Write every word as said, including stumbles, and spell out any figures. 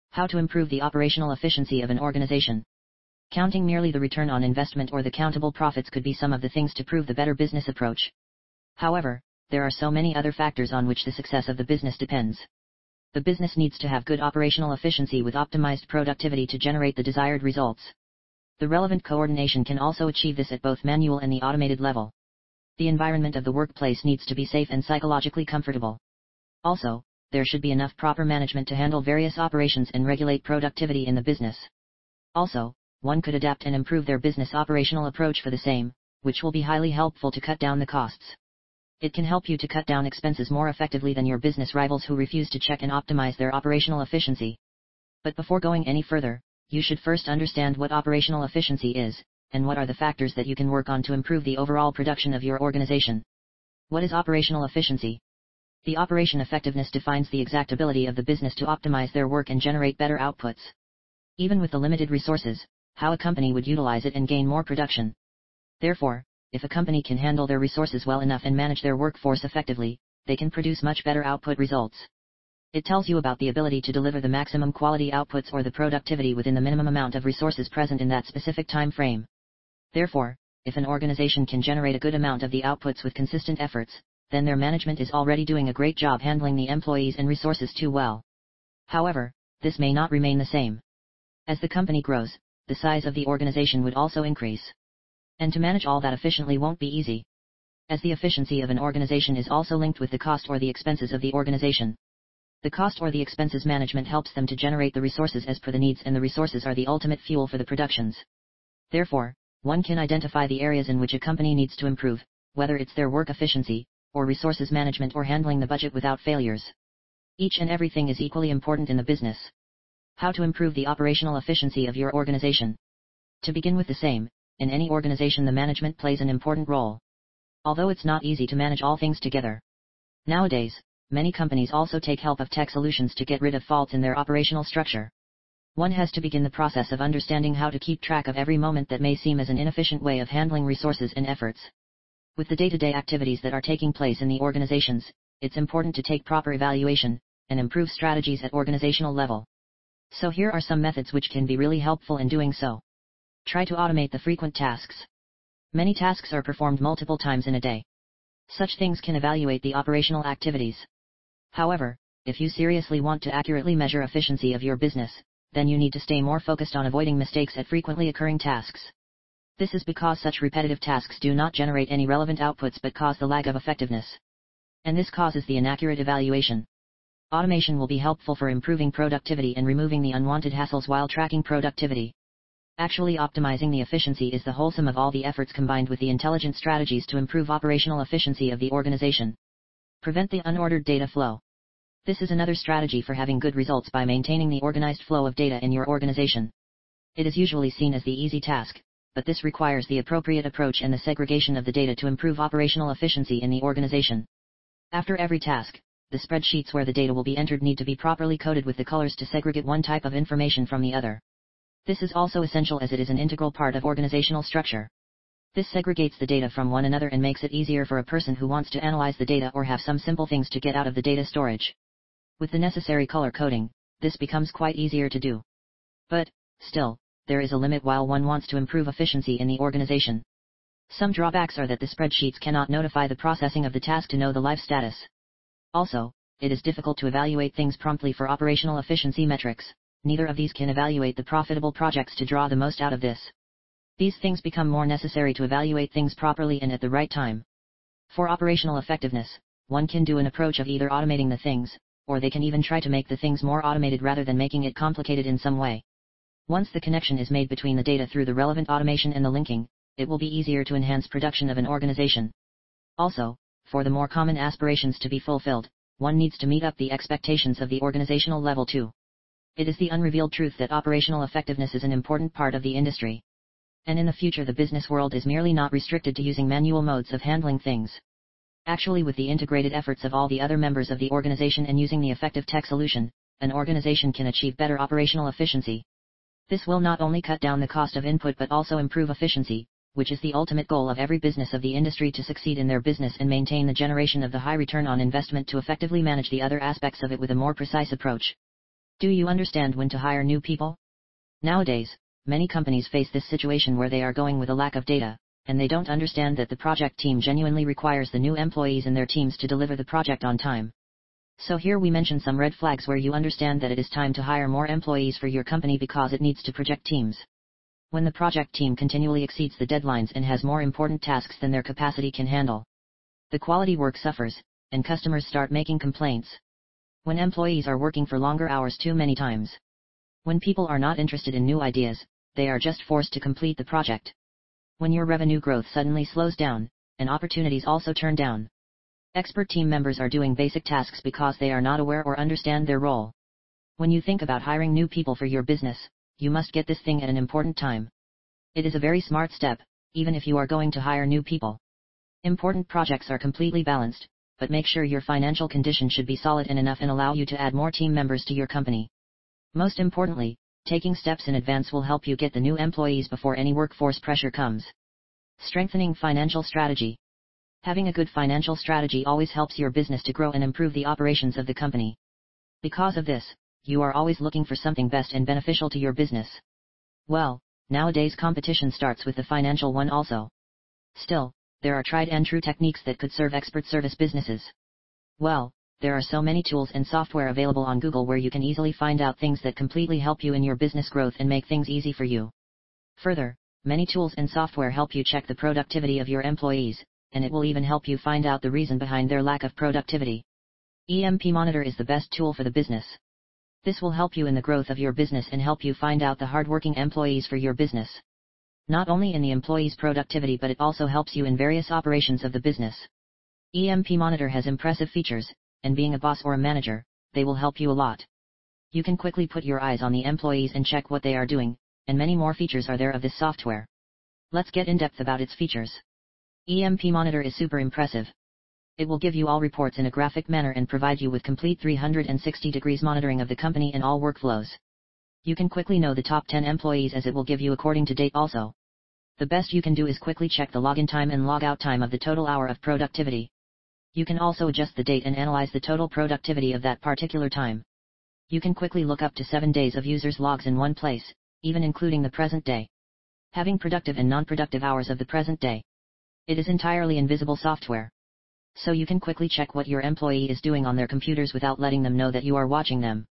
How to improve the operational efficiency of an organization. Counting merely the return on investment or the countable profits could be some of the things to prove the better business approach. However, there are so many other factors on which the success of the business depends. The business needs to have good operational efficiency with optimized productivity to generate the desired results. The relevant coordination can also achieve this at both manual and the automated level. The environment of the workplace needs to be safe and psychologically comfortable. Also, there should be enough proper management to handle various operations and regulate productivity in the business. Also, one could adapt and improve their business operational approach for the same, which will be highly helpful to cut down the costs. It can help you to cut down expenses more effectively than your business rivals who refuse to check and optimize their operational efficiency. But before going any further, you should first understand what operational efficiency is, and what are the factors that you can work on to improve the overall production of your organization. What is operational efficiency? The operation effectiveness defines the exact ability of the business to optimize their work and generate better outputs. Even with the limited resources, how a company would utilize it and gain more production. Therefore, if a company can handle their resources well enough and manage their workforce effectively, they can produce much better output results. It tells you about the ability to deliver the maximum quality outputs or the productivity within the minimum amount of resources present in that specific time frame. Therefore, if an organization can generate a good amount of the outputs with consistent efforts, then their management is already doing a great job handling the employees and resources too well. However, this may not remain the same. As the company grows, the size of the organization would also increase. And to manage all that efficiently won't be easy. As the efficiency of an organization is also linked with the cost or the expenses of the organization. The cost or the expenses management helps them to generate the resources as per the needs, and the resources are the ultimate fuel for the productions. Therefore, one can identify the areas in which a company needs to improve, whether it's their work efficiency, or resources management, or handling the budget without failures. Each and everything is equally important in the business. How to improve the operational efficiency of your organization. To begin with the same, in any organization the management plays an important role. Although it's not easy to manage all things together. Nowadays, many companies also take help of tech solutions to get rid of faults in their operational structure. One has to begin the process of understanding how to keep track of every moment that may seem as an inefficient way of handling resources and efforts. With the day-to-day activities that are taking place in the organizations, it's important to take proper evaluation, and improve strategies at organizational level. So here are some methods which can be really helpful in doing so. Try to automate the frequent tasks. Many tasks are performed multiple times in a day. Such things can evaluate the operational activities. However, if you seriously want to accurately measure efficiency of your business, then you need to stay more focused on avoiding mistakes at frequently occurring tasks. This is because such repetitive tasks do not generate any relevant outputs but cause the lag of effectiveness. And this causes the inaccurate evaluation. Automation will be helpful for improving productivity and removing the unwanted hassles while tracking productivity. Actually optimizing the efficiency is the wholesome of all the efforts combined with the intelligent strategies to improve operational efficiency of the organization. Prevent the unordered data flow. This is another strategy for having good results by maintaining the organized flow of data in your organization. It is usually seen as the easy task, but this requires the appropriate approach and the segregation of the data to improve operational efficiency in the organization. After every task, the spreadsheets where the data will be entered need to be properly coded with the colors to segregate one type of information from the other. This is also essential as it is an integral part of organizational structure. This segregates the data from one another and makes it easier for a person who wants to analyze the data or have some simple things to get out of the data storage. With the necessary color coding, this becomes quite easier to do. But, still, there is a limit while one wants to improve efficiency in the organization. Some drawbacks are that the spreadsheets cannot notify the processing of the task to know the live status. Also, it is difficult to evaluate things promptly for operational efficiency metrics. Neither of these can evaluate the profitable projects to draw the most out of this. These things become more necessary to evaluate things properly and at the right time. For operational effectiveness, one can do an approach of either automating the things, or they can even try to make the things more automated rather than making it complicated in some way. Once the connection is made between the data through the relevant automation and the linking, it will be easier to enhance production of an organization. Also, for the more common aspirations to be fulfilled, one needs to meet up the expectations of the organizational level too. It is the unrevealed truth that operational effectiveness is an important part of the industry. And in the future the business world is merely not restricted to using manual modes of handling things. Actually, with the integrated efforts of all the other members of the organization and using the effective tech solution, an organization can achieve better operational efficiency. This will not only cut down the cost of input but also improve efficiency, which is the ultimate goal of every business of the industry to succeed in their business and maintain the generation of the high return on investment to effectively manage the other aspects of it with a more precise approach. Do you understand when to hire new people? Nowadays, many companies face this situation where they are going with a lack of data, and they don't understand that the project team genuinely requires the new employees in their teams to deliver the project on time. So here we mention some red flags where you understand that it is time to hire more employees for your company because it needs to project teams. When the project team continually exceeds the deadlines and has more important tasks than their capacity can handle, the quality work suffers, and customers start making complaints. When employees are working for longer hours too many times. When people are not interested in new ideas, they are just forced to complete the project. When your revenue growth suddenly slows down, and opportunities also turn down. Expert team members are doing basic tasks because they are not aware or understand their role. When you think about hiring new people for your business, you must get this thing at an important time. It is a very smart step, even if you are going to hire new people. Important projects are completely balanced, but make sure your financial condition should be solid and enough and allow you to add more team members to your company. Most importantly, taking steps in advance will help you get the new employees before any workforce pressure comes. Strengthening financial strategy. Having a good financial strategy always helps your business to grow and improve the operations of the company. Because of this, you are always looking for something best and beneficial to your business. Well, nowadays competition starts with the financial one also. Still, there are tried and true techniques that could serve expert service businesses. Well, there are so many tools and software available on Google where you can easily find out things that completely help you in your business growth and make things easy for you. Further, many tools and software help you check the productivity of your employees, and it will even help you find out the reason behind their lack of productivity. E M P Monitor is the best tool for the business. This will help you in the growth of your business and help you find out the hardworking employees for your business. Not only in the employees' productivity but it also helps you in various operations of the business. E M P Monitor has impressive features, and being a boss or a manager, they will help you a lot. You can quickly put your eyes on the employees and check what they are doing, and many more features are there of this software. Let's get in depth about its features. E M P Monitor is super impressive. It will give you all reports in a graphic manner and provide you with complete three hundred sixty degrees monitoring of the company and all workflows. You can quickly know the top ten employees as it will give you according to date also. The best you can do is quickly check the login time and logout time of the total hour of productivity. You can also adjust the date and analyze the total productivity of that particular time. You can quickly look up to seven days of users' logs in one place, even including the present day. Having productive and non-productive hours of the present day. It is entirely invisible software. So you can quickly check what your employee is doing on their computers without letting them know that you are watching them.